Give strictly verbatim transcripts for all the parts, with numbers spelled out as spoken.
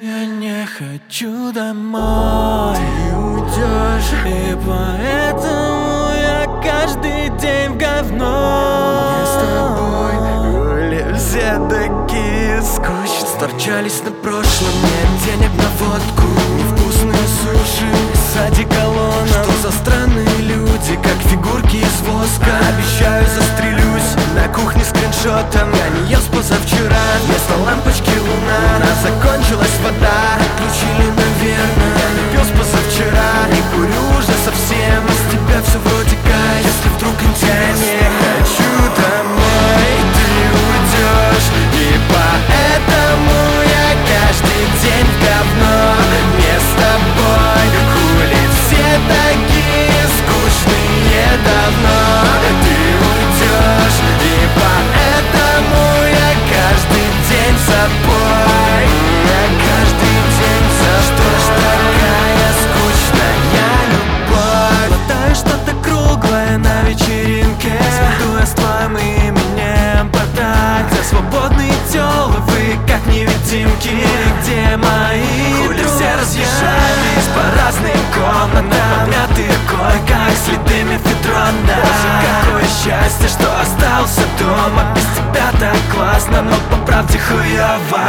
Я не хочу домой, ты уйдешь, и поэтому я каждый день в говно. Мы с тобой были все такие скучные, сторчались на прошлом, нет денег на водку, невкусные суши, сзади колонна. Что за странные люди, как фигурки из воска. Обещаю, застрелюсь на кухне скриншотом. Я не ел с позавчера, вместо лампочки луна. У нас закончилась вода, отключили, наверное. Я не пил с позавчера, не курю уже совсем. А с тебя все вроде кайф, если вдруг интересно. Я не хочу домой, ты уйдешь, и поэтому я каждый день в говно. Не с тобой, хули все такие скучные давно. Ты уйдешь, и поэтому я каждый день с собой. Я каждый день за что ж такая скучная любовь. Глотаю что-то круглое на вечеринке, светуя с твоим именем портать, где свободные тёлы, вы как невидимки. Где мои хули все разъезжались по разным комнатам, помятые койках, следы мефедрона. Какое счастье, что остался дома. Без тебя так классно, но по правде хуёво.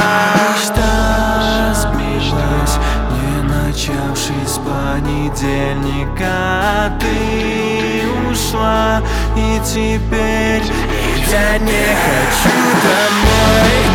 Мечта сбилась, не начавшись с понедельника. Ты ушла, и теперь я не хочу домой.